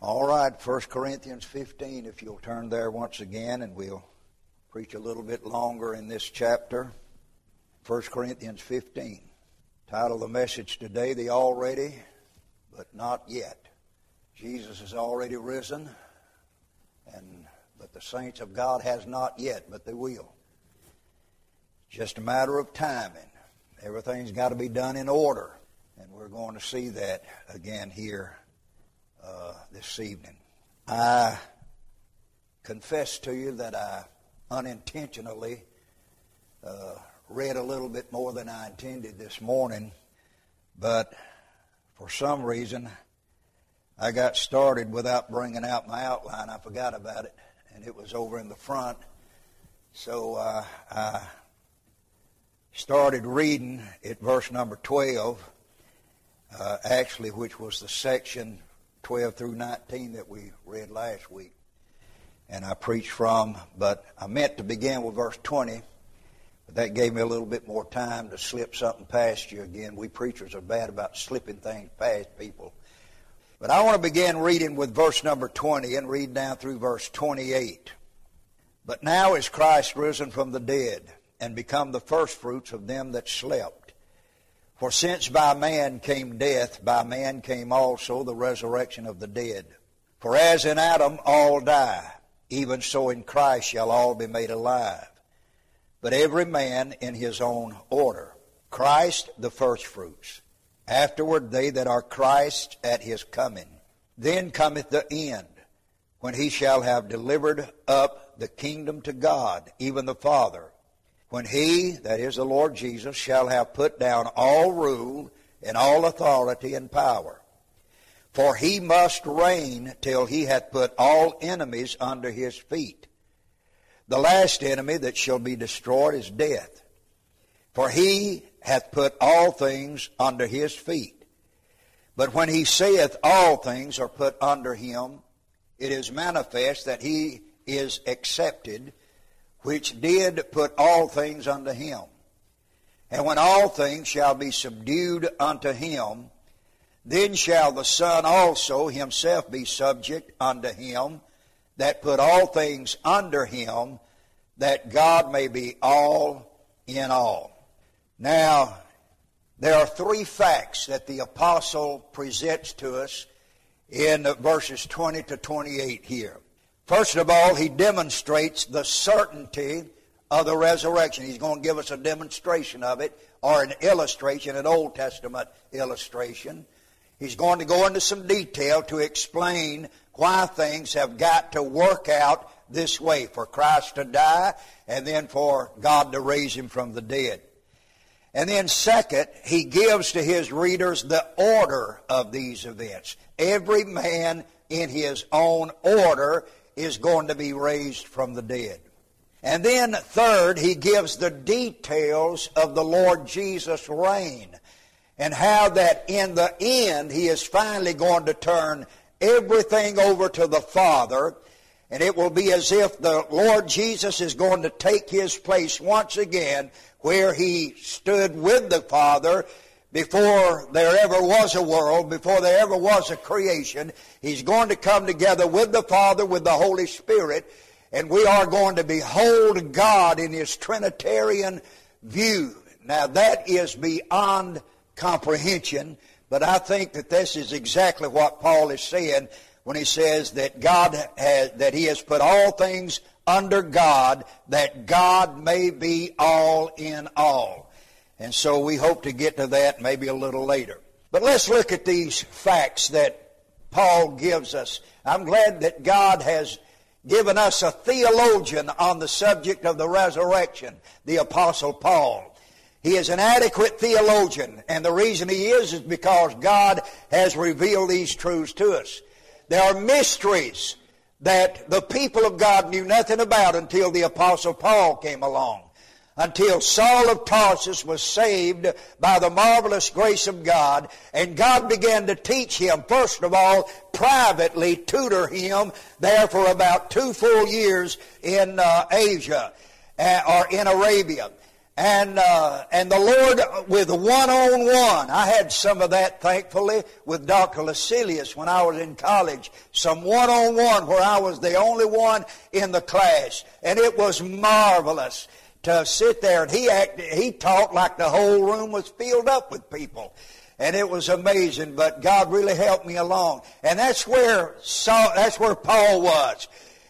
All right, 1 Corinthians 15, if you'll turn there once again, and we'll preach a little bit longer in this chapter. 1 Corinthians 15. Title of the message today, The Already, But Not Yet. Jesus has already risen, but the saints of God has not yet, but they will. It's just a matter of timing. Everything's got to be done in order, and we're going to see that again here this evening. I confess to you that I unintentionally read a little bit more than I intended this morning, but for some reason I got started without bringing out my outline. I forgot about it, and it was over in the front. So I started reading at verse number 12, actually, which was the section 12 through 19 that we read last week. And I preached from, but I meant to begin with verse 20, but that gave me a little bit more time to slip something past you again. We preachers are bad about slipping things past people. But I want to begin reading with verse number 20 and read down through verse 28. But now is Christ risen from the dead and become the firstfruits of them that slept. For since by man came death, by man came also the resurrection of the dead. For as in Adam all die, even so in Christ shall all be made alive. But every man in his own order. Christ the firstfruits. Afterward they that are Christ at his coming. Then cometh the end, when he shall have delivered up the kingdom to God, even the Father. When he, that is the Lord Jesus, shall have put down all rule and all authority and power. For he must reign till he hath put all enemies under his feet. The last enemy that shall be destroyed is death. For he hath put all things under his feet. But when he saith all things are put under him, it is manifest that he is accepted, which did put all things unto him. And when all things shall be subdued unto him, then shall the Son also himself be subject unto him that put all things under him, that God may be all in all. Now, there are three facts that the apostle presents to us in verses 20 to 28 here. First of all, he demonstrates the certainty of the resurrection. He's going to give us a demonstration of it, or an illustration, an Old Testament illustration. He's going to go into some detail to explain why things have got to work out this way, for Christ to die and then for God to raise him from the dead. And then second, he gives to his readers the order of these events. Every man in his own order is going to be raised from the dead. And then third, he gives the details of the Lord Jesus' reign and how that in the end he is finally going to turn everything over to the Father, and it will be as if the Lord Jesus is going to take his place once again where he stood with the Father before there ever was a world, before there ever was a creation. He's going to come together with the Father, with the Holy Spirit, and we are going to behold God in his Trinitarian view. Now that is beyond comprehension, but I think that this is exactly what Paul is saying when he says that that he has put all things under God, that God may be all in all. And so we hope to get to that maybe a little later. But let's look at these facts that Paul gives us. I'm glad that God has given us a theologian on the subject of the resurrection, the Apostle Paul. He is an adequate theologian, and the reason he is because God has revealed these truths to us. There are mysteries that the people of God knew nothing about until the Apostle Paul came along. Until Saul of Tarsus was saved by the marvelous grace of God, and God began to teach him, first of all, privately tutor him there for about 2 full years in Asia or in Arabia. And the Lord with one-on-one. I had some of that, thankfully, with Dr. Lascilius when I was in college. Some one-on-one where I was the only one in the class. And it was marvelous to sit there. And he talked like the whole room was filled up with people. And it was amazing. But God really helped me along. And that's where Paul was.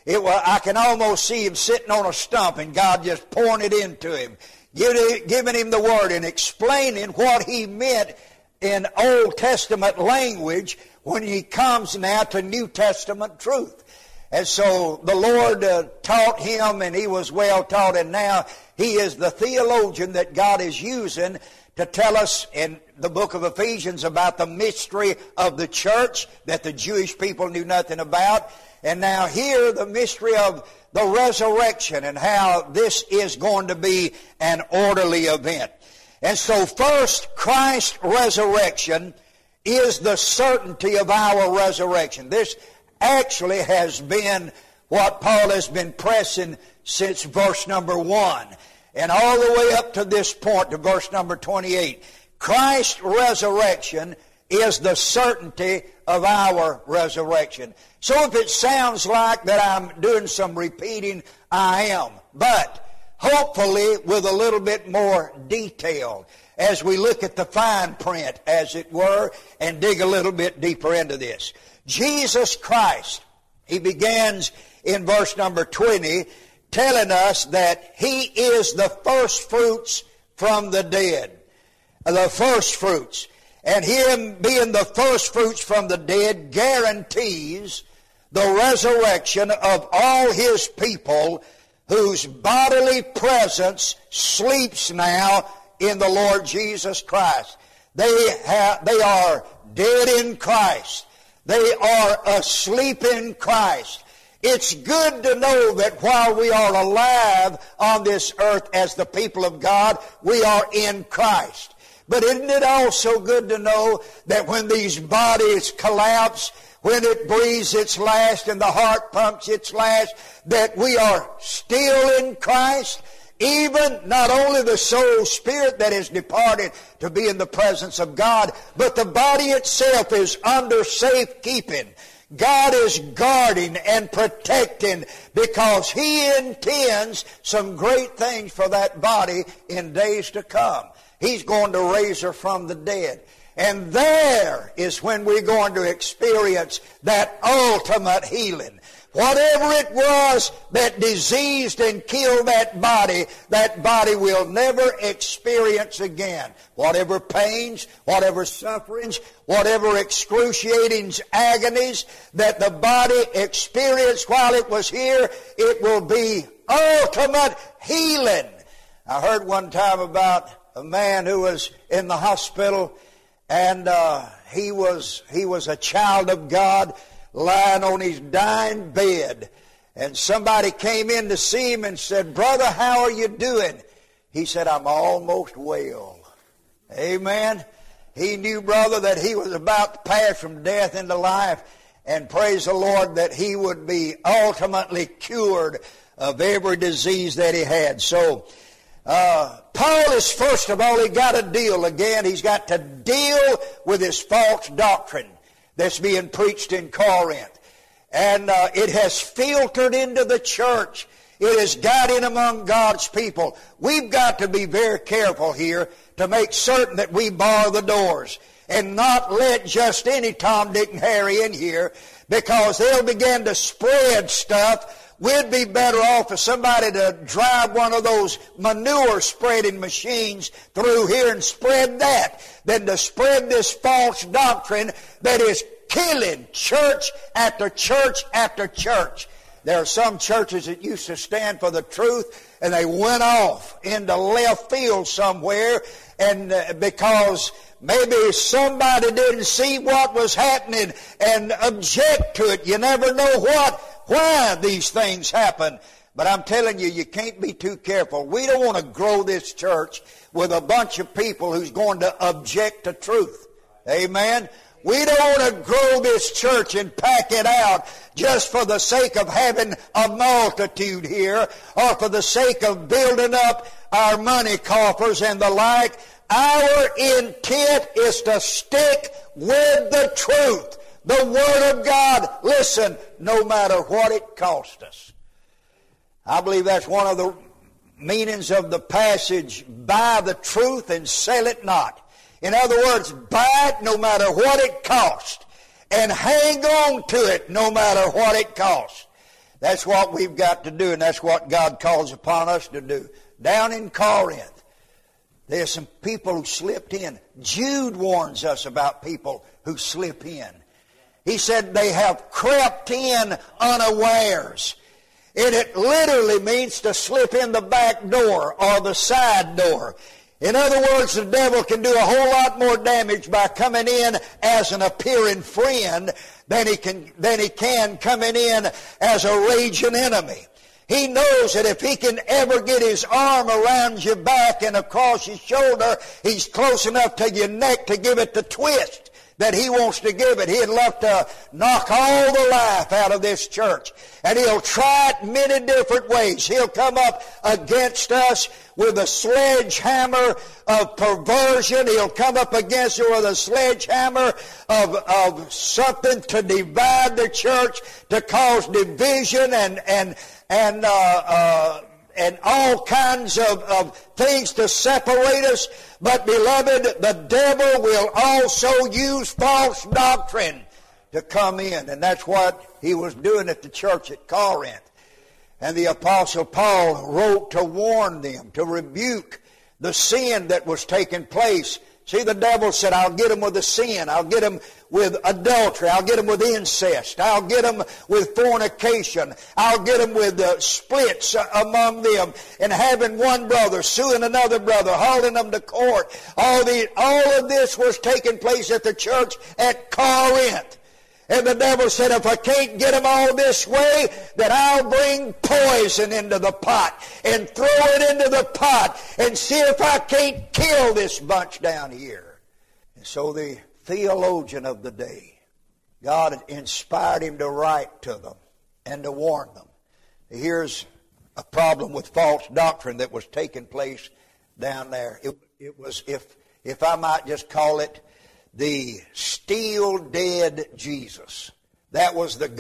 I can almost see him sitting on a stump and God just pouring it into him. Giving him the Word and explaining what he meant in Old Testament language when he comes now to New Testament truth. And so the Lord taught him, and he was well taught, and now he is the theologian that God is using to tell us in the book of Ephesians about the mystery of the church that the Jewish people knew nothing about. And now here the mystery of the resurrection and how this is going to be an orderly event. And so first, Christ's resurrection is the certainty of our resurrection. This actually has been what Paul has been pressing since verse number 1. And all the way up to this point, to verse number 28. Christ's resurrection is the certainty of our resurrection. So if it sounds like that I'm doing some repeating, I am. But hopefully with a little bit more detail as we look at the fine print, as it were, and dig a little bit deeper into this. Jesus Christ, he begins in verse number 20, telling us that he is the first fruits from the dead. The first fruits. And him being the first fruits from the dead guarantees the resurrection of all his people whose bodily presence sleeps now in the Lord Jesus Christ. They are dead in Christ. They are asleep in Christ. It's good to know that while we are alive on this earth as the people of God, we are in Christ. But isn't it also good to know that when these bodies collapse, when it breathes its last and the heart pumps its last, that we are still in Christ? Even not only the soul, spirit that is departed to be in the presence of God, but the body itself is under safekeeping. God is guarding and protecting because he intends some great things for that body in days to come. He's going to raise her from the dead. And there is when we're going to experience that ultimate healing. Whatever it was that diseased and killed that body will never experience again. Whatever pains, whatever sufferings, whatever excruciating agonies that the body experienced while it was here, it will be ultimate healing. I heard one time about a man who was in the hospital, and he was a child of God, lying on his dying bed. And somebody came in to see him and said, "Brother, how are you doing?" He said, "I'm almost well." Amen. He knew, brother, that he was about to pass from death into life. And praise the Lord that he would be ultimately cured of every disease that he had. So, Paul is, first of all, he's got to deal with his false doctrine that's being preached in Corinth. And it has filtered into the church. It has got in among God's people. We've got to be very careful here to make certain that we bar the doors and not let just any Tom, Dick, and Harry in here, because they'll begin to spread stuff. We'd be better off for somebody to drive one of those manure spreading machines through here and spread that than to spread this false doctrine that is killing church after church after church. There are some churches that used to stand for the truth, and they went off into left field somewhere, and because maybe somebody didn't see what was happening and object to it. You never know why these things happen. But I'm telling you, you can't be too careful. We don't want to grow this church with a bunch of people who's going to object to truth. Amen. We don't want to grow this church and pack it out just for the sake of having a multitude here or for the sake of building up our money coffers and the like. Our intent is to stick with the truth, the Word of God. Listen, no matter what it costs us. I believe that's one of the meanings of the passage, buy the truth and sell it not. In other words, buy it no matter what it costs, and hang on to it no matter what it costs. That's what we've got to do, and that's what God calls upon us to do. Down in Corinth, there's some people who slipped in. Jude warns us about people who slip in. He said they have crept in unawares. And it literally means to slip in the back door or the side door. In other words, the devil can do a whole lot more damage by coming in as an appearing friend than he can coming in as a raging enemy. He knows that if he can ever get his arm around your back and across your shoulder, he's close enough to your neck to give it the twist that he wants to give it. He'd love to knock all the life out of this church. And he'll try it many different ways. He'll come up against us with a sledgehammer of perversion. He'll come up against it with a sledgehammer of something to divide the church, to cause division and all kinds of things to separate us. But, beloved, the devil will also use false doctrine to come in. And that's what he was doing at the church at Corinth. And the Apostle Paul wrote to warn them, to rebuke the sin that was taking place. See, the devil said, I'll get them with the sin. I'll get them with adultery. I'll get them with incest. I'll get them with fornication. I'll get them with splits among them and having one brother suing another brother, holding them to court. All of this was taking place at the church at Corinth. And the devil said, if I can't get them all this way, then I'll bring poison into the pot and throw it into the pot and see if I can't kill this bunch down here. And so the theologian of the day, God inspired him to write to them and to warn them. Here's a problem with false doctrine that was taking place down there. It was, if I might just call it, the still dead Jesus. That was the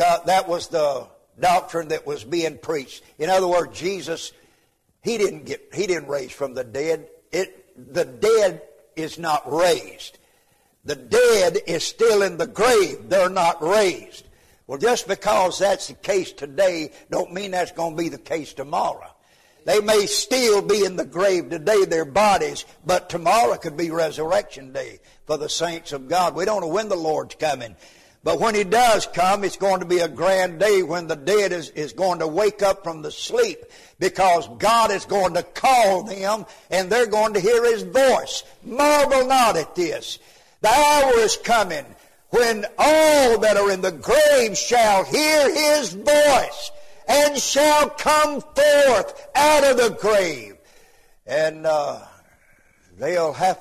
doctrine that was being preached. In other words, Jesus, he didn't raise from the dead. The dead is not raised. The dead is still in the grave. They're not raised. Well, just because that's the case today don't mean that's going to be the case tomorrow. They may still be in the grave today, their bodies, but tomorrow could be resurrection day for the saints of God. We don't know when the Lord's coming. But when He does come, it's going to be a grand day when the dead is going to wake up from the sleep, because God is going to call them and they're going to hear His voice. Marvel not at this. The hour is coming when all that are in the grave shall hear His voice and shall come forth out of the grave. And they'll have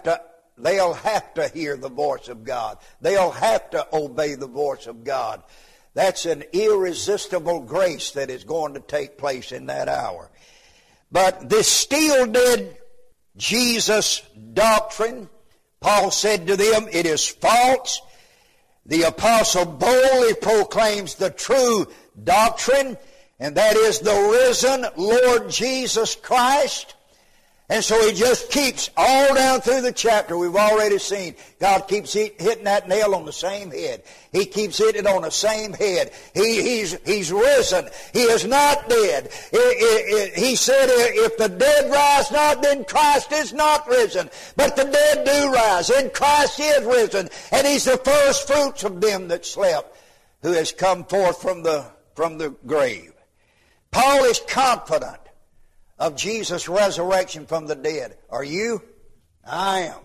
to hear the voice of God. They'll have to obey the voice of God. That's an irresistible grace that is going to take place in that hour. But this still dead Jesus doctrine, Paul said to them, it is false. The apostle boldly proclaims the true doctrine, and that is the risen Lord Jesus Christ. And so he just keeps all down through the chapter we've already seen. God keeps hitting that nail on the same head. He keeps hitting it on the same head. He's risen. He is not dead. He said, if the dead rise not, then Christ is not risen. But the dead do rise, and Christ is risen. And He's the first fruits of them that slept, who has come forth from the grave. Paul is confident of Jesus' resurrection from the dead. Are you? I am.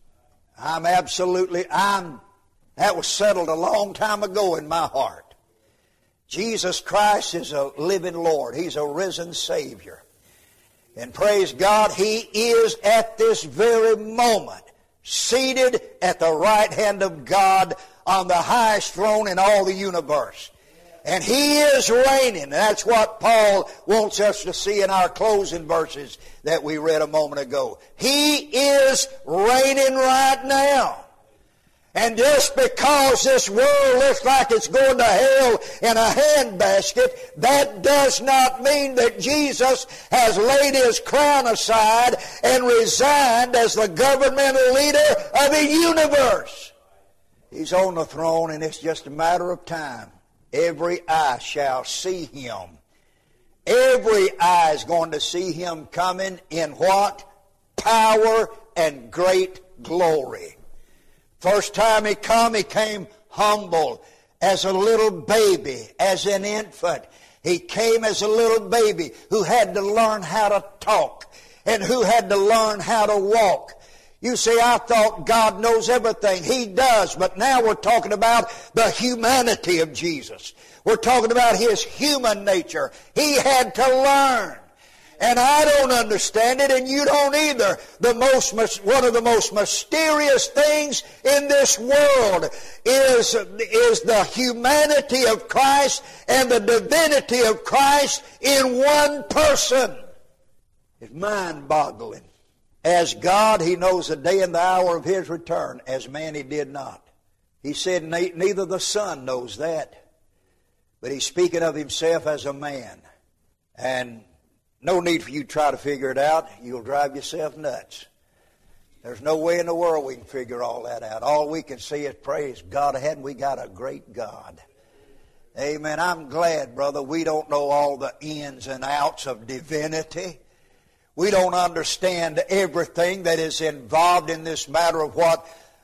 That was settled a long time ago in my heart. Jesus Christ is a living Lord. He's a risen Savior. And praise God, He is at this very moment seated at the right hand of God on the highest throne in all the universe. And He is reigning. That's what Paul wants us to see in our closing verses that we read a moment ago. He is reigning right now. And just because this world looks like it's going to hell in a handbasket, that does not mean that Jesus has laid His crown aside and resigned as the governmental leader of the universe. He's on the throne, and it's just a matter of time. Every eye shall see Him. Every eye is going to see Him coming in what? Power and great glory. First time He came humble as a little baby, as an infant. He came as a little baby who had to learn how to talk and who had to learn how to walk. You see, I thought God knows everything. He does, but now we're talking about the humanity of Jesus. We're talking about His human nature. He had to learn. And I don't understand it, and you don't either. One of the most mysterious things in this world is the humanity of Christ and the divinity of Christ in one person. It's mind-boggling. As God, He knows the day and the hour of His return. As man, He did not. He said neither the Son knows that. But He's speaking of Himself as a man. And no need for you to try to figure it out. You'll drive yourself nuts. There's no way in the world we can figure all that out. All we can see is praise God ahead, and we got a great God. Amen. I'm glad, brother, we don't know all the ins and outs of divinity. We don't understand everything that is involved in this matter of what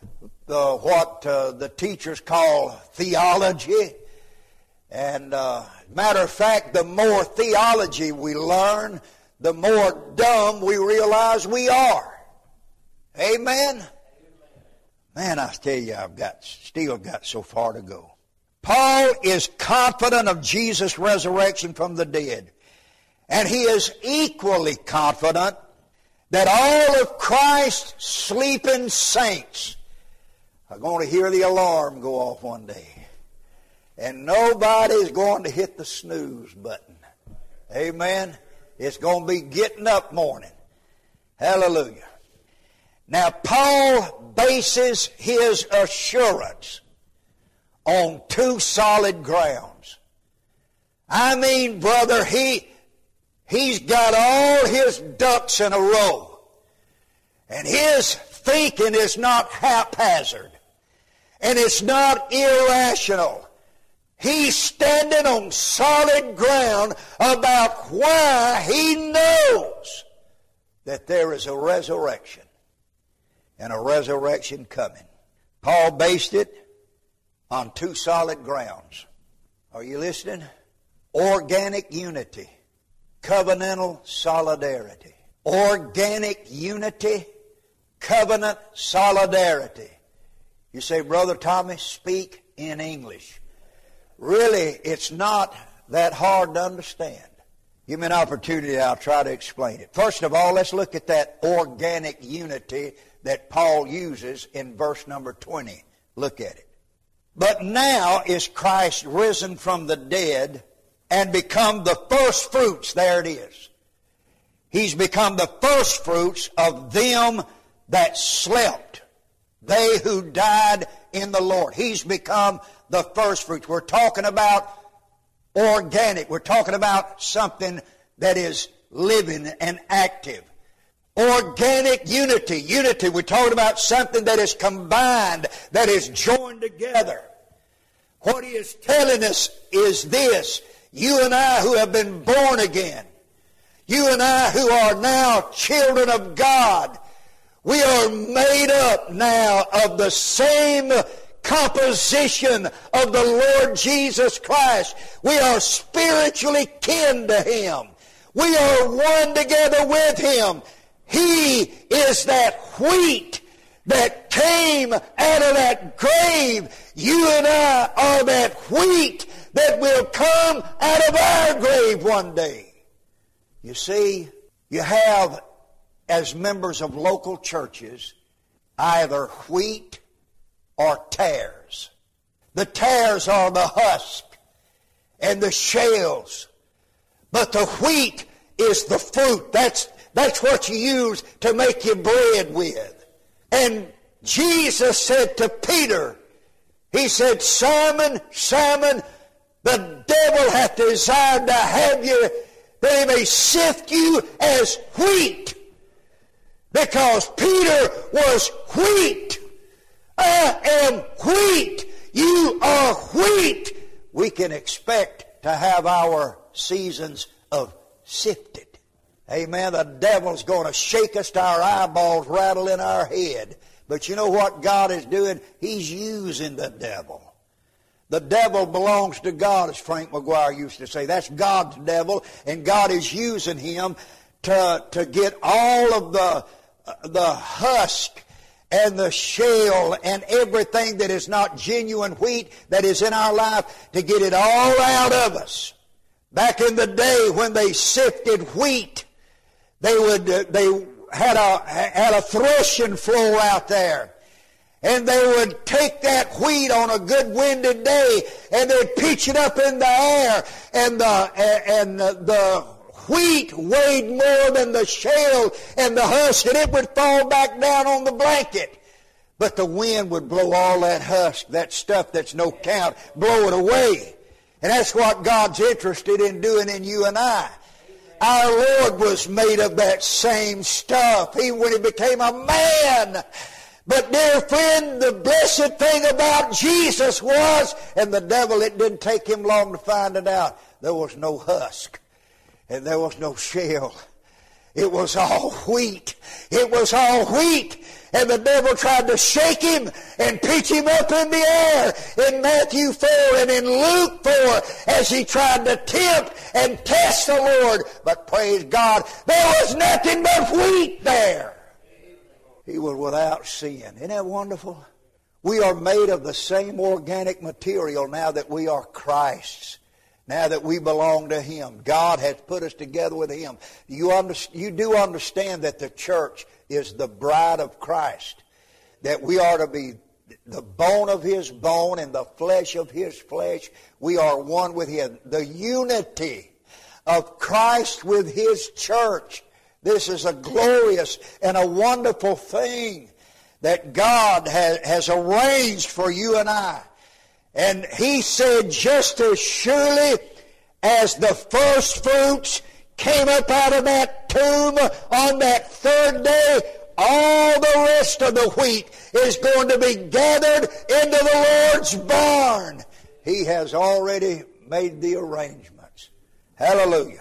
the teachers call theology. And matter of fact, the more theology we learn, the more dumb we realize we are. Amen? Man, I tell you, still got so far to go. Paul is confident of Jesus' resurrection from the dead. And he is equally confident that all of Christ's sleeping saints are going to hear the alarm go off one day. And nobody's going to hit the snooze button. Amen? It's going to be getting up morning. Hallelujah. Now, Paul bases his assurance on two solid grounds. I mean, brother, he's got all his ducks in a row. And his thinking is not haphazard. And it's not irrational. He's standing on solid ground about why he knows that there is a resurrection and a resurrection coming. Paul based it on two solid grounds. Are you listening? Organic unity, covenantal solidarity. Organic unity, covenant solidarity. You say, Brother Tommy, speak in English. Really, it's not that hard to understand. Give me an opportunity, I'll try to explain it. First of all, let's look at that organic unity that Paul uses in verse number 20. Look at it. But now is Christ risen from the dead and become the first fruits. There it is. He's become the first fruits of them that slept, they who died in the Lord. He's become the first fruits. We're talking about organic. We're talking about something that is living and active. Organic unity. Unity, we're talking about something that is combined, that is joined together. What he is telling us is this. You and I who have been born again, you and I who are now children of God, we are made up now of the same composition of the Lord Jesus Christ. We are spiritually kin to Him. We are one together with Him. He is that wheat that came out of that grave. You and I are that wheat that will come out of our grave one day. You see, you have, as members of local churches, either wheat or tares. The tares are the husk and the shells. But the wheat is the fruit. That's what you use to make your bread with. And Jesus said to Peter, he said, Simon, Simon, the devil hath desired to have you, that he may sift you as wheat. Because Peter was wheat. I am wheat. You are wheat. We can expect to have our seasons of sifted. Amen. The devil's going to shake us to our eyeballs, rattle in our head. But you know what God is doing? He's using the devil. The devil belongs to God, as Frank McGuire used to say. That's God's devil, and God is using him to get all of the husk and the shell and everything that is not genuine wheat that is in our life, to get it all out of us. Back in the day when they sifted wheat, they had a threshing floor out there. And they would take that wheat on a good windy day, and they'd pitch it up in the air, and the wheat weighed more than the shell and the husk, and it would fall back down on the blanket. But the wind would blow all that husk, that stuff that's no count, blow it away. And that's what God's interested in doing in you and I. Our Lord was made of that same stuff, even when He became a man. But dear friend, the blessed thing about Jesus was, and the devil, it didn't take him long to find it out, there was no husk and there was no shell. It was all wheat. It was all wheat. And the devil tried to shake him and pitch him up in the air in Matthew 4 and in Luke 4 as he tried to tempt and test the Lord. But praise God, there was nothing but wheat there. He was without sin. Isn't that wonderful? We are made of the same organic material now that we are Christ's. Now that we belong to Him. God has put us together with Him. You do understand that the church is the bride of Christ. That we are to be the bone of His bone and the flesh of His flesh. We are one with Him. The unity of Christ with His church. This is a glorious and a wonderful thing that God has arranged for you and I. And He said, just as surely as the first fruits came up out of that tomb on that third day, all the rest of the wheat is going to be gathered into the Lord's barn. He has already made the arrangements. Hallelujah.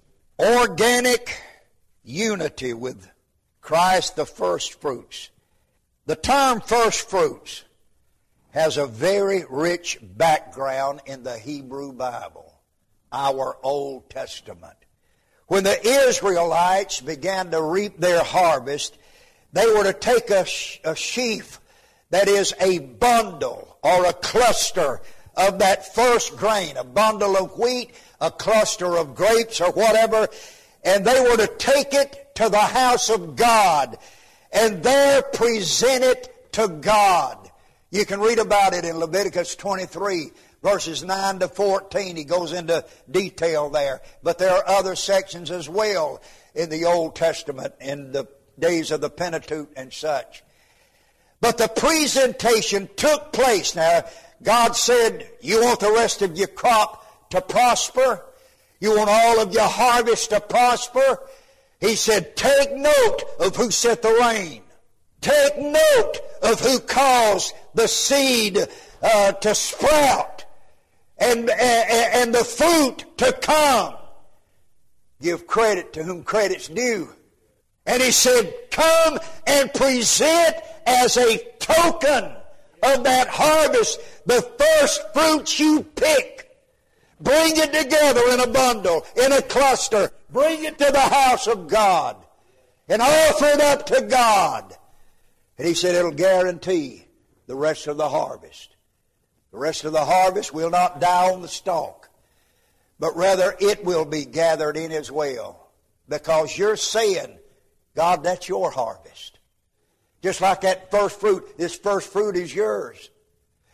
Organic unity with Christ, the first fruits. The term first fruits has a very rich background in the Hebrew Bible, our Old Testament. When the Israelites began to reap their harvest, they were to take a sheaf, that is a bundle or a cluster of that first grain, a bundle of wheat, a cluster of grapes or whatever, and they were to take it to the house of God and there present it to God. You can read about it in Leviticus 23, verses 9 to 14. He goes into detail there. But there are other sections as well in the Old Testament, in the days of the Pentateuch and such. But the presentation took place. Now, God said, you want the rest of your crop to prosper? You want all of your harvest to prosper? He said, take note of who set the rain. Take note of who caused the seed to sprout and the fruit to come. Give credit to whom credit's due. And He said, come and present as a token of that harvest the first fruits you pick. Bring it together in a bundle, in a cluster. Bring it to the house of God and offer it up to God. And He said it'll guarantee the rest of the harvest. The rest of the harvest will not die on the stalk, but rather it will be gathered in as well. Because you're saying, God, that's your harvest. Just like that first fruit, this first fruit is yours.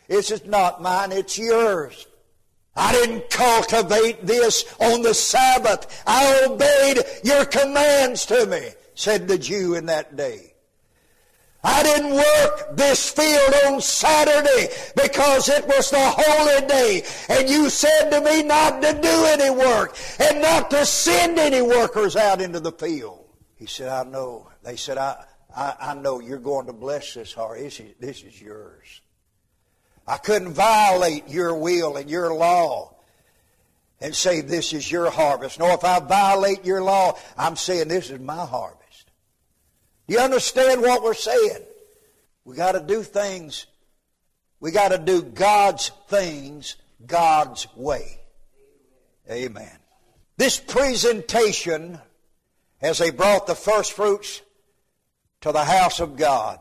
This is not mine, it's yours. I didn't cultivate this on the Sabbath. I obeyed your commands to me, said the Jew in that day. I didn't work this field on Saturday because it was the holy day. And you said to me not to do any work and not to send any workers out into the field. He said, I know. They said, I know you're going to bless this harvest. This is yours. I couldn't violate your will and your law and say this is your harvest. No, if I violate your law, I'm saying this is my harvest. Do you understand what we're saying? We got to do things. We got to do God's things God's way. Amen. This presentation, as they brought the first fruits to the house of God,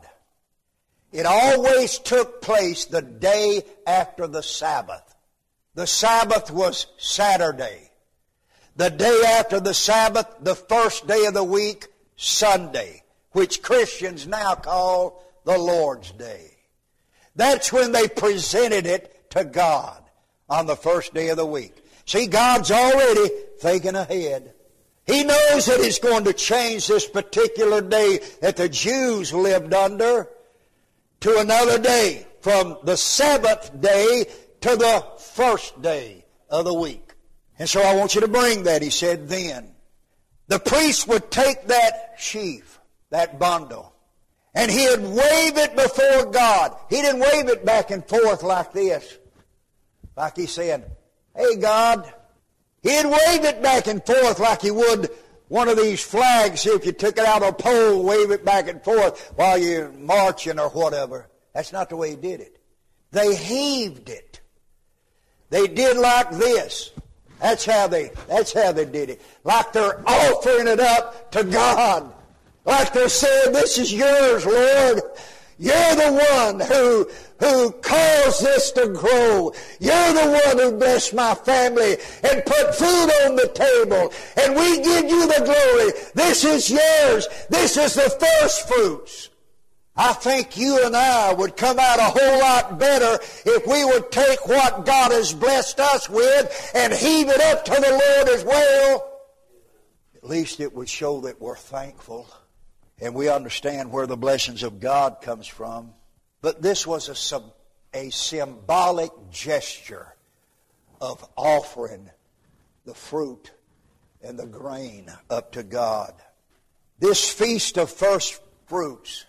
it always took place the day after the Sabbath. The Sabbath was Saturday. The day after the Sabbath, the first day of the week, Sunday, which Christians now call the Lord's Day. That's when they presented it to God on the first day of the week. See, God's already thinking ahead. He knows that He's going to change this particular day that the Jews lived under to another day, from the seventh day to the first day of the week. And so I want you to bring that, he said, then. The priest would take that sheaf, that bundle, and he'd wave it before God. He didn't wave it back and forth like this, like he said, hey, God. He'd wave it back and forth like he would one of these flags. If you took it out of a pole, wave it back and forth while you're marching or whatever. That's not the way he did it. They heaved it. They did like this. That's how they did it. Like they're offering it up to God. Like they're saying, this is yours, Lord. You're the one who caused this to grow. You're the one who blessed my family and put food on the table. And we give you the glory. This is yours. This is the first fruits. I think you and I would come out a whole lot better if we would take what God has blessed us with and heave it up to the Lord as well. At least it would show that we're thankful and we understand where the blessings of God comes from. But this was a symbolic gesture of offering the fruit and the grain up to God. This feast of first fruits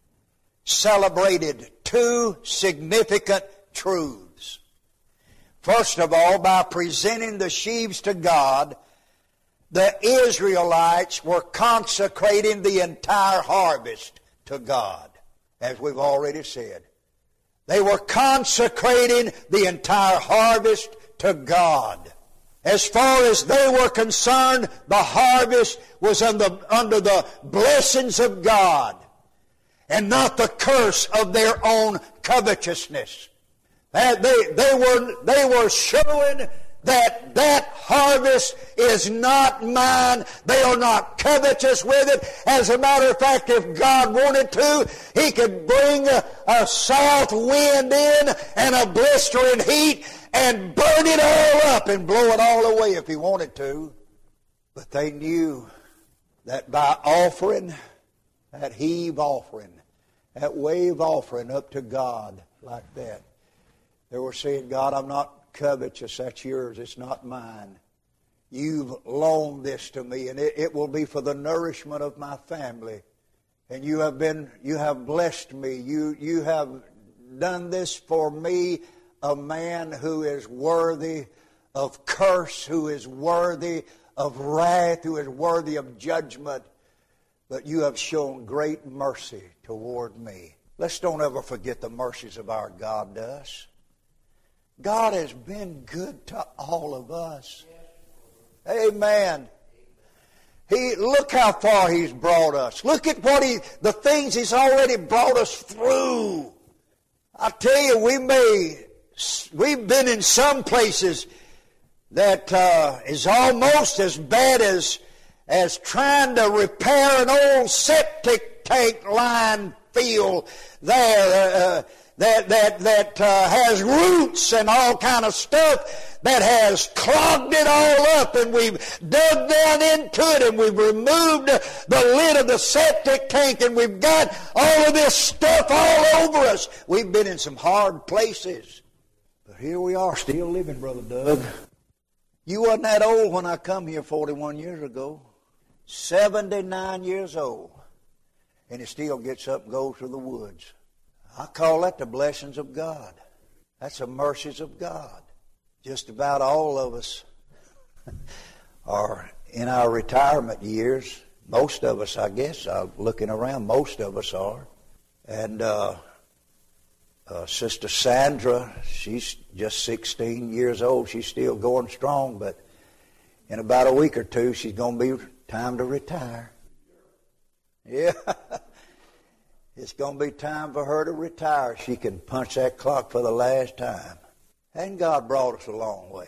celebrated two significant truths. First of all, by presenting the sheaves to God, the Israelites were consecrating the entire harvest to God, as we've already said. They were consecrating the entire harvest to God. As far as they were concerned, the harvest was under the blessings of God and not the curse of their own covetousness. They were showing that harvest is not mine. They are not covetous with it. As a matter of fact, if God wanted to, He could bring a south wind in and a blistering heat and burn it all up and blow it all away if He wanted to. But they knew that by offering, that heave offering, that wave offering up to God like that, they were saying, God, I'm not covetous, that's yours, it's not mine. You've loaned this to me, and it will be for the nourishment of my family. And you have blessed me. You have done this for me, a man who is worthy of curse, who is worthy of wrath, who is worthy of judgment. But you have shown great mercy toward me. Let's don't ever forget the mercies of our God to us. God has been good to all of us. Amen. Look how far He's brought us. Look at the things He's already brought us through. I tell you, we've been in some places that is almost as bad as trying to repair an old septic tank line field there. that has roots and all kind of stuff that has clogged it all up, and we've dug down into it, and we've removed the lid of the septic tank, and we've got all of this stuff all over us. We've been in some hard places. But here we are, still living, Brother Doug. You wasn't that old when I come here 41 years ago. 79 years old. And he still gets up and goes to the woods. I call that the blessings of God. That's the mercies of God. Just about all of us are in our retirement years. Most of us, I guess, looking around, most of us are. And Sister Sandra, she's just 16 years old. She's still going strong, but in about a week or two, she's going to be time to retire. Yeah. It's going to be time for her to retire. She can punch that clock for the last time. And God brought us a long way.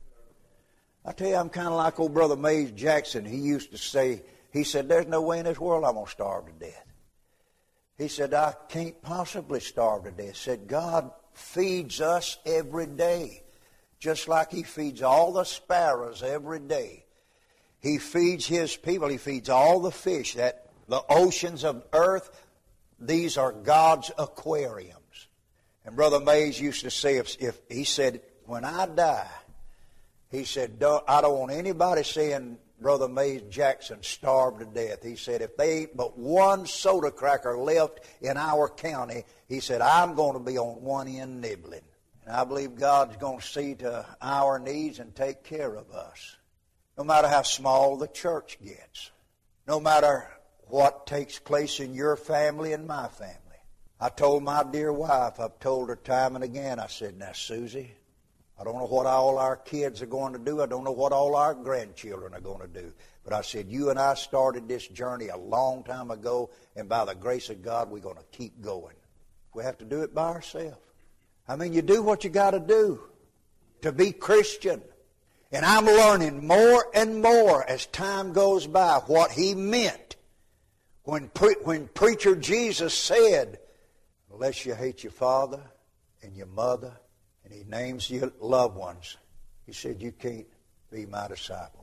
I tell you, I'm kind of like old Brother Mays Jackson. He used to say, he said, there's no way in this world I'm going to starve to death. He said, I can't possibly starve to death. He said, God feeds us every day, just like He feeds all the sparrows every day. He feeds His people. He feeds all the fish, that the oceans of earth. These are God's aquariums. And Brother Mays used to say, if he said, when I die, he said, I don't want anybody saying Brother Mays Jackson starved to death. He said, if they ain't but one soda cracker left in our county, he said, I'm going to be on one end nibbling. And I believe God's going to see to our needs and take care of us. No matter how small the church gets. No matter what takes place in your family and my family. I told my dear wife, I've told her time and again, I said, now, Susie, I don't know what all our kids are going to do. I don't know what all our grandchildren are going to do. But I said, you and I started this journey a long time ago, and by the grace of God, we're going to keep going. We have to do it by ourselves. I mean, you do what you got to do to be Christian. And I'm learning more and more as time goes by what He meant when Preacher Jesus said, unless you hate your father and your mother, and He names your loved ones, He said, you can't be my disciple.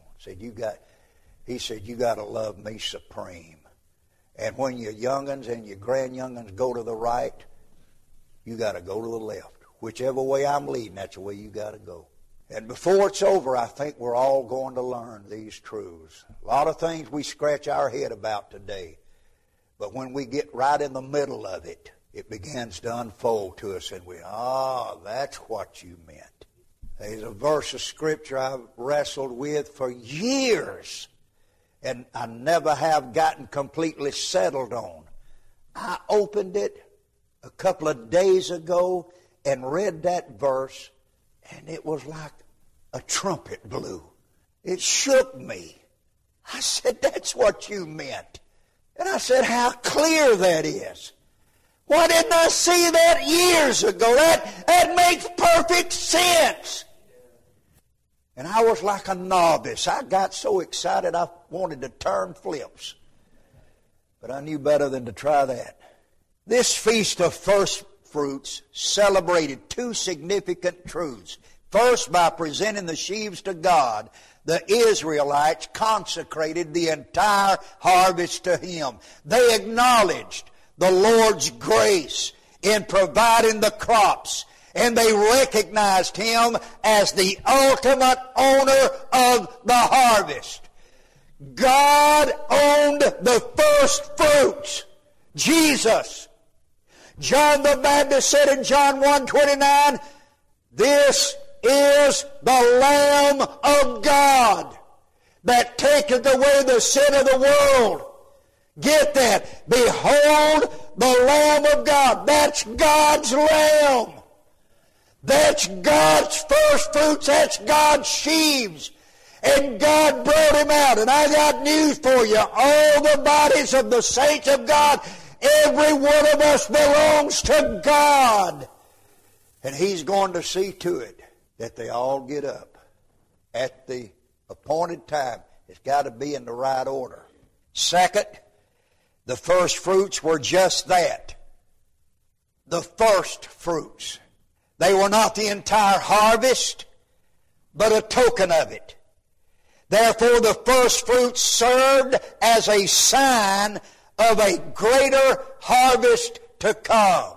He said, you got to love me supreme. And when your young'uns and your grandyoung'uns go to the right, you got to go to the left. Whichever way I'm leading, that's the way you got to go. And before it's over, I think we're all going to learn these truths. A lot of things we scratch our head about today. But when we get right in the middle of it, it begins to unfold to us, and that's what you meant. There's a verse of Scripture I've wrestled with for years, and I never have gotten completely settled on. I opened it a couple of days ago and read that verse, and it was like a trumpet blew. It shook me. I said, that's what you meant. And I said, how clear that is. Why didn't I see that years ago? That makes perfect sense. And I was like a novice. I got so excited I wanted to turn flips. But I knew better than to try that. This Feast of First Fruits celebrated two significant truths. First, by presenting the sheaves to God, the Israelites consecrated the entire harvest to Him. They acknowledged the Lord's grace in providing the crops, and they recognized Him as the ultimate owner of the harvest. God owned the first fruits. Jesus. John the Baptist said in John 1:29, this is the Lamb of God that taketh away the sin of the world. Get that. Behold the Lamb of God. That's God's Lamb. That's God's first fruits. That's God's sheaves. And God brought Him out. And I got news for you. All the bodies of the saints of God, every one of us belongs to God. And He's going to see to it that they all get up at the appointed time. It's got to be in the right order. Second, the first fruits were just that. the first fruits. They were not the entire harvest, but a token of it. Therefore, the first fruits served as a sign of a greater harvest to come.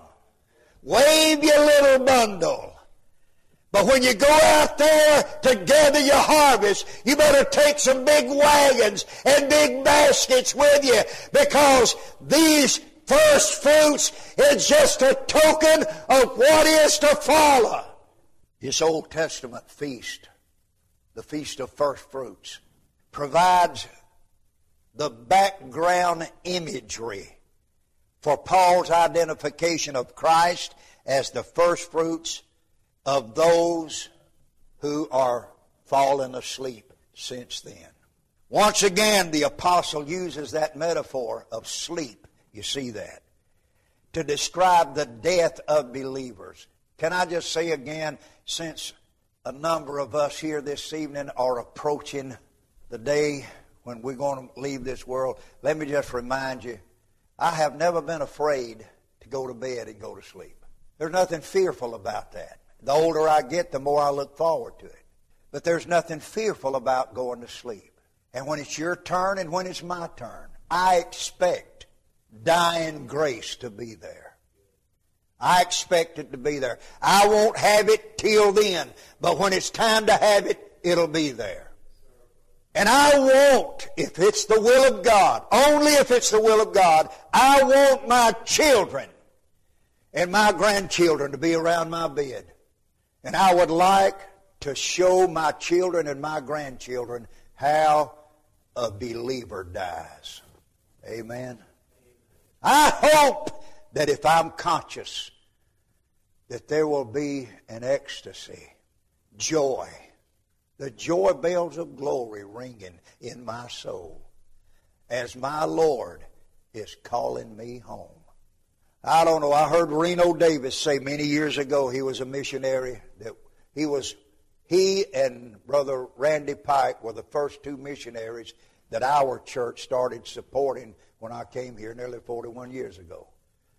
Wave your little bundle. But when you go out there to gather your harvest, you better take some big wagons and big baskets with you, because these first fruits is just a token of what is to follow. This Old Testament feast, the Feast of First Fruits, provides the background imagery for Paul's identification of Christ as the first fruits of those who are fallen asleep since then. Once again, the apostle uses that metaphor of sleep, you see that, to describe the death of believers. Can I just say again, since a number of us here this evening are approaching the day when we're going to leave this world, let me just remind you, I have never been afraid to go to bed and go to sleep. There's nothing fearful about that. The older I get, the more I look forward to it. But there's nothing fearful about going to sleep. And when it's your turn and when it's my turn, I expect dying grace to be there. I expect it to be there. I won't have it till then, but when it's time to have it, it'll be there. And I want, if it's the will of God, only if it's the will of God, I want my children and my grandchildren to be around my bed. And I would like to show my children and my grandchildren how a believer dies. Amen. I hope that if I'm conscious, that there will be an ecstasy, joy, the joy bells of glory ringing in my soul as my Lord is calling me home. I don't know, I heard Reno Davis say many years ago, he was a missionary, that he and Brother Randy Pike were the first two missionaries that our church started supporting when I came here nearly 41 years ago.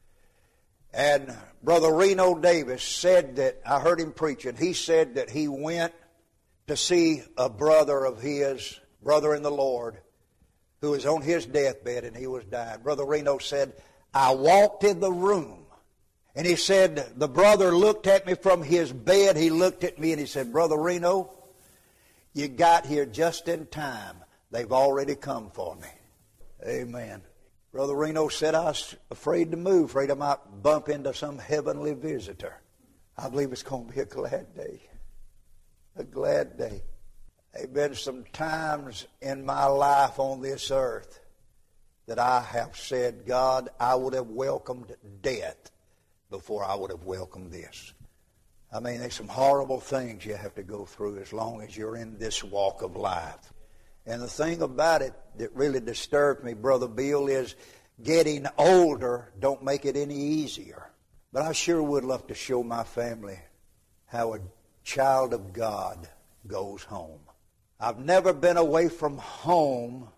And Brother Reno Davis said that, I heard him preaching, he said that he went to see a brother of his, brother in the Lord, who was on his deathbed and he was dying. Brother Reno said, I walked in the room, and he said, the brother looked at me from his bed, he looked at me and he said, Brother Reno, you got here just in time. They've already come for me. Amen. Brother Reno said, I was afraid to move, afraid I might bump into some heavenly visitor. I believe it's going to be a glad day. A glad day. There have been some times in my life on this earth that I have said, God, I would have welcomed death before I would have welcomed this. I mean, there's some horrible things you have to go through as long as you're in this walk of life. And the thing about it that really disturbed me, Brother Bill, is getting older don't make it any easier. But I sure would love to show my family how a child of God goes home. I've never been away from home,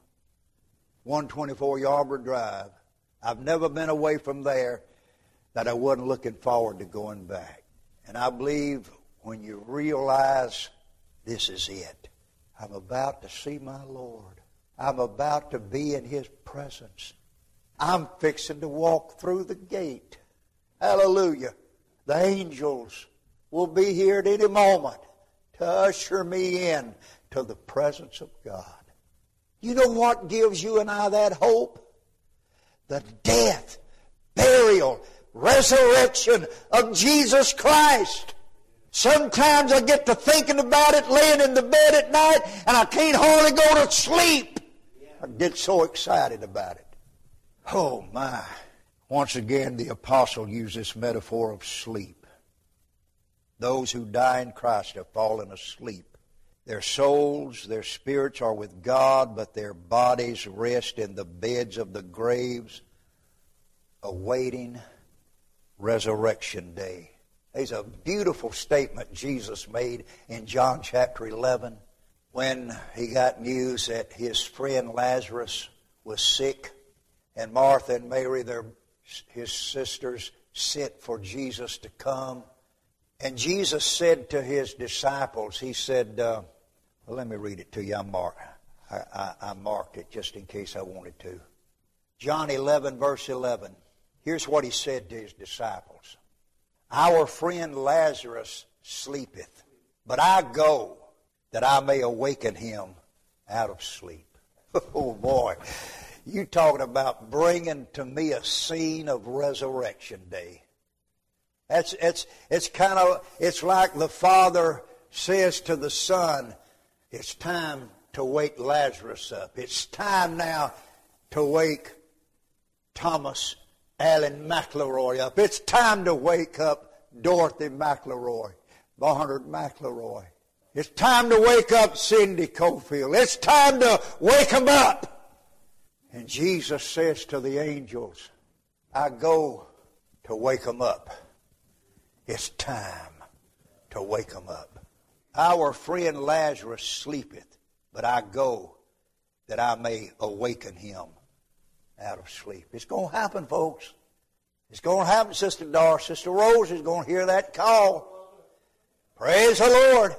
124 Yarborough Drive. I've never been away from there that I wasn't looking forward to going back. And I believe when you realize this is it, I'm about to see my Lord. I'm about to be in His presence. I'm fixing to walk through the gate. Hallelujah. The angels will be here at any moment to usher me in to the presence of God. You know what gives you and I that hope? The death, burial, resurrection of Jesus Christ. Sometimes I get to thinking about it laying in the bed at night and I can't hardly go to sleep. I get so excited about it. Oh my. Once again, the apostle used this metaphor of sleep. Those who die in Christ have fallen asleep. Their souls, their spirits are with God, but their bodies rest in the beds of the graves, awaiting resurrection day. There's a beautiful statement Jesus made in John chapter 11 when he got news that his friend Lazarus was sick, and Martha and Mary, his sisters, sent for Jesus to come. And Jesus said to his disciples, he said, well, let me read it to you. I marked it just in case I wanted to. John 11, verse 11. Here's what he said to his disciples. Our friend Lazarus sleepeth, but I go that I may awaken him out of sleep. Oh boy, you talking about bringing to me a scene of resurrection day. It's like the Father says to the Son, it's time to wake Lazarus up. It's time now to wake Thomas Allen McElroy up. It's time to wake up Dorothy McElroy, Barnard McElroy. It's time to wake up Cindy Cofield. It's time to wake them up. And Jesus says to the angels, I go to wake them up. It's time to wake them up. Our friend Lazarus sleepeth, but I go that I may awaken him out of sleep. It's going to happen, folks. It's going to happen, Sister Doris. Sister Rose is going to hear that call. Praise the Lord.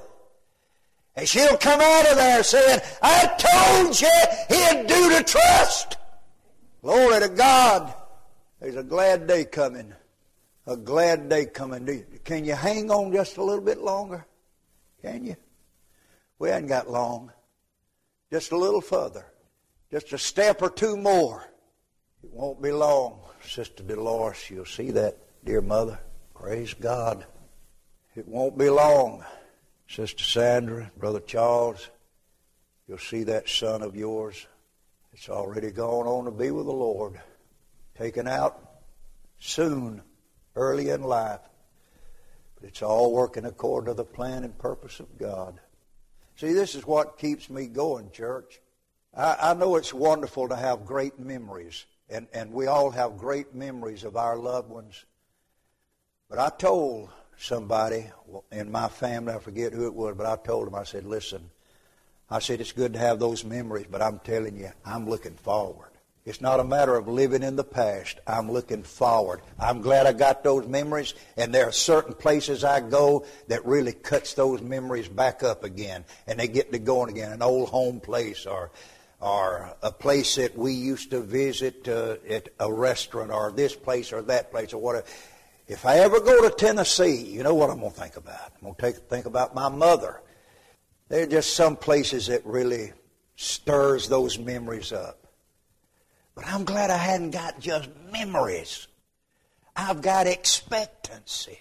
And she'll come out of there saying, I told you he'd do the trust. Glory to God. There's a glad day coming. A glad day coming. Can you hang on just a little bit longer? Can you? We haven't got long. Just a little further. Just a step or two more. It won't be long, Sister Dolores. You'll see that, dear mother. Praise God. It won't be long, Sister Sandra, Brother Charles. You'll see that son of yours. It's already gone on to be with the Lord. Taken out soon. Early in life. But it's all working according to the plan and purpose of God. See, this is what keeps me going, church. I know it's wonderful to have great memories. And we all have great memories of our loved ones. But I told somebody in my family, I forget who it was, but I told him, I said, listen, I said, it's good to have those memories, but I'm telling you, I'm looking forward. It's not a matter of living in the past. I'm looking forward. I'm glad I got those memories, and there are certain places I go that really cuts those memories back up again, and they get to going again. An old home place or a place that we used to visit at a restaurant or this place or that place or whatever. If I ever go to Tennessee, you know what I'm going to think about? I'm going to think about my mother. There are just some places that really stirs those memories up. But I'm glad I hadn't got just memories. I've got expectancy.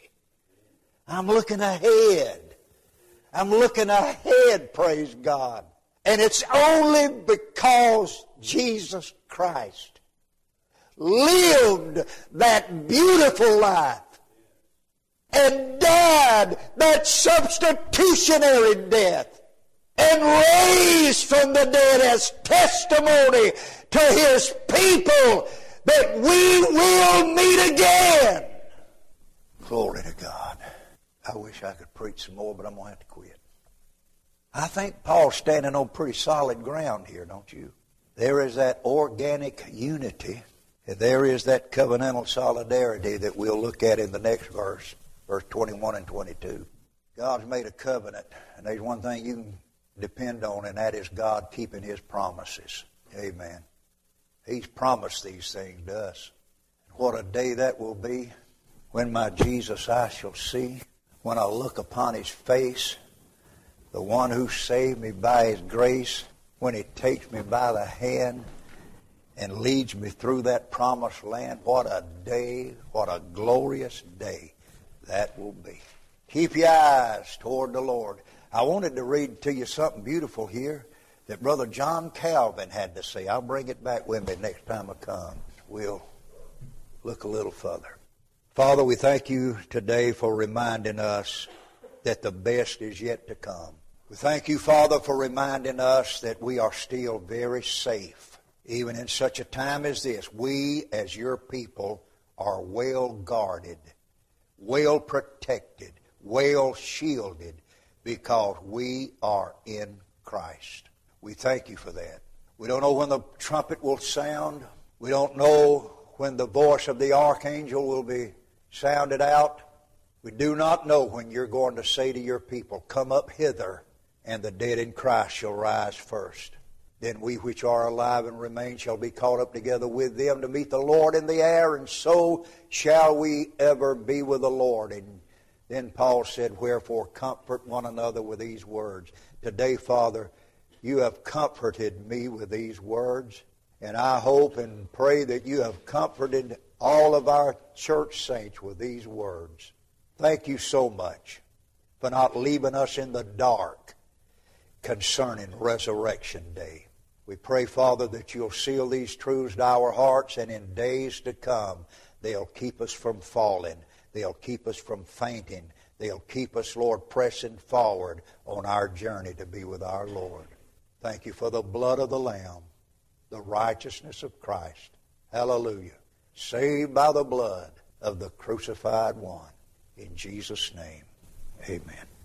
I'm looking ahead. I'm looking ahead, praise God. And it's only because Jesus Christ lived that beautiful life and died that substitutionary death and raised from the dead as testimony to His people that we will meet again. Glory to God. I wish I could preach some more, but I'm going to have to quit. I think Paul's standing on pretty solid ground here, don't you? There is that organic unity, and there is that covenantal solidarity that we'll look at in the next verse, verse 21 and 22. God's made a covenant, and there's one thing you can depend on, and that is God keeping His promises. Amen. He's promised these things to us. What a day that will be when my Jesus I shall see, when I look upon His face, the one who saved me by His grace, when He takes me by the hand and leads me through that promised land. What a day, what a glorious day that will be. Keep your eyes toward the Lord. I wanted to read to you something beautiful here that Brother John Calvin had to say. I'll bring it back with me next time I come. We'll look a little further. Father, we thank You today for reminding us that the best is yet to come. We thank You, Father, for reminding us that we are still very safe. Even in such a time as this, we as Your people are well guarded, well protected, well shielded, because we are in Christ. We thank You for that. We don't know when the trumpet will sound. We don't know when the voice of the archangel will be sound it out. We do not know when you're going to say to your people, come up hither, and the dead in Christ shall rise first. Then we which are alive and remain shall be caught up together with them to meet the Lord in the air, and so shall we ever be with the Lord. And then Paul said, wherefore comfort one another with these words. Today, Father, you have comforted me with these words, and I hope and pray that you have comforted all of our church saints with these words. Thank you so much for not leaving us in the dark concerning Resurrection Day. We pray, Father, that you'll seal these truths to our hearts, and in days to come, they'll keep us from falling. They'll keep us from fainting. They'll keep us, Lord, pressing forward on our journey to be with our Lord. Thank you for the blood of the Lamb, the righteousness of Christ. Hallelujah. Saved by the blood of the crucified one. In Jesus' name, amen.